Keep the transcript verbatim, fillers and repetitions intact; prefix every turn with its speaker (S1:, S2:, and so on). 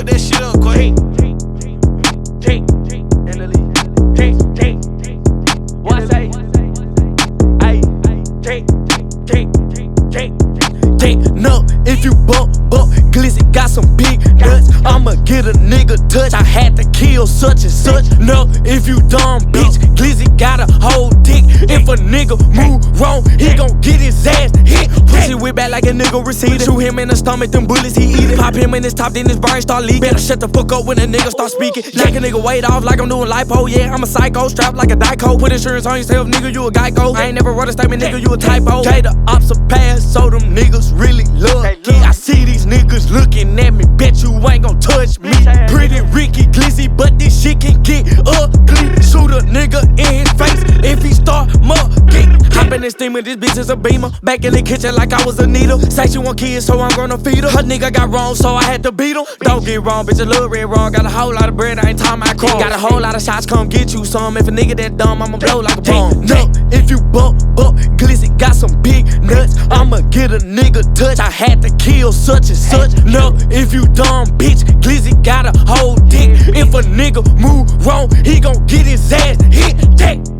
S1: fuck that shit up, quick.
S2: What I say? Ay, take, take, take, take.
S3: No, if you bump, bump, Glizzy got some big nuts. I'ma get a nigga touch. I had to kill such and such. No, if you dumb bitch, Glizzy got a whole dick. If a nigga move wrong, he gon' get his ass hit. Pussy whip back like a nigga receded. Shoot him in the stomach, them bullets he eat it. Pop him in his top, then his brain start leaking. Better shut the fuck up when a nigga start speaking. Knock a nigga weight off like I'm doing lipo. Yeah, I'm a psycho, strapped like a Dyco. Put insurance on yourself, nigga, you a Geico. I ain't never wrote a statement, nigga, you a typo. Okay, the ops a pass, so them niggas really love me. I see these niggas looking at me, bet you ain't gon' touch me. Pretty Ricky Glizzy, but this shit can get ugly. Shoot a nigga in his face if he start mugging. Hop in this steamer, this bitch is a beamer. Back in the kitchen like I was a needle. Say she want kids, so I'm gonna feed her. Her nigga got wrong, so I had to beat him. Don't get wrong, bitch, a little red wrong. Got a whole lot of bread, I ain't talking about cross. Got a whole lot of shots, come get you some. If a nigga that dumb, I'ma blow like a bomb. No, if you bump, bump, Glizzy got some big nuts. I'ma get a nigga touch. I had to kill such and such. No, if you dumb bitch, Glizzy got a whole dick. If a nigga move wrong, he gon' get his ass hit.